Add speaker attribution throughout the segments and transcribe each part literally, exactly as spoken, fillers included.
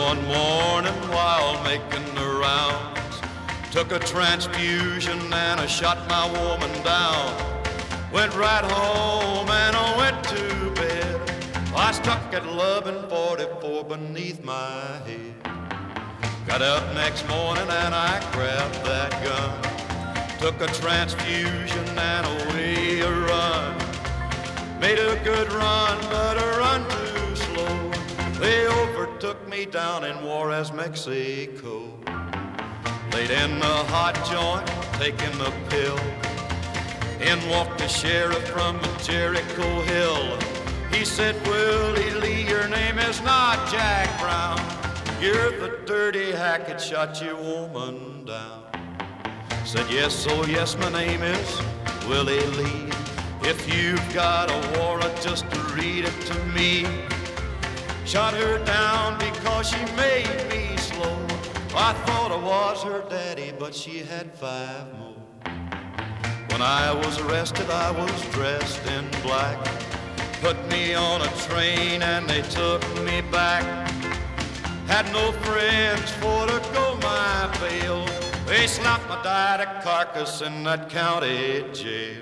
Speaker 1: One morning while making the rounds, took a transfusion and I shot my woman down. Went right home and I went to bed. I stuck at eleven forty-four beneath my head. Got up next morning and I grabbed that gun. Took a transfusion and away a run. Made a good run, but a run too slow. They overtook me down in Juarez, Mexico. Laid in the hot joint, taking the pill. In walked the sheriff from Jericho Hill. He said, Willie Lee, your name is not Jack Brown. You're the dirty hack that shot your woman down. Said, yes, oh yes, my name is Willie Lee. If you've got a warrant, just to read it to me. Shot her down because she made me slow. I thought I was her daddy, but she had five more. When I was arrested, I was dressed in black. Put me on a train and they took me back. Had no friends for to go my bail. They slapped my daddy carcass in that county jail.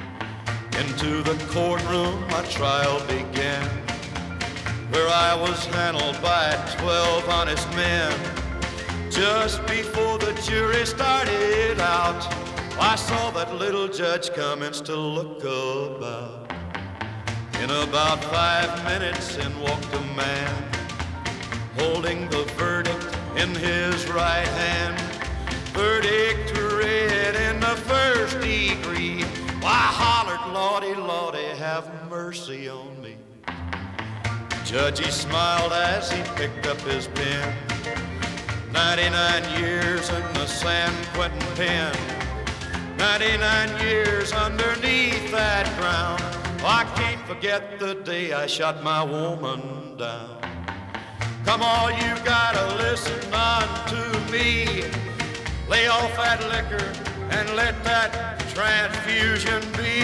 Speaker 1: Into the courtroom my trial began, where I was handled by twelve honest men. Just before the jury started out, I saw that little judge commence to look about. In about five minutes in walked a man, holding the verdict in his right hand. Verdict read in the first degree. I hollered, Lordy, Lordy, have mercy on me. Judge, he smiled as he picked up his pen. Ninety-nine years in the San Quentin pen. Ninety-nine years underneath that ground. I can't forget the day I shot my woman down. Come on, you gotta listen unto me. Lay off that liquor and let that transfusion be.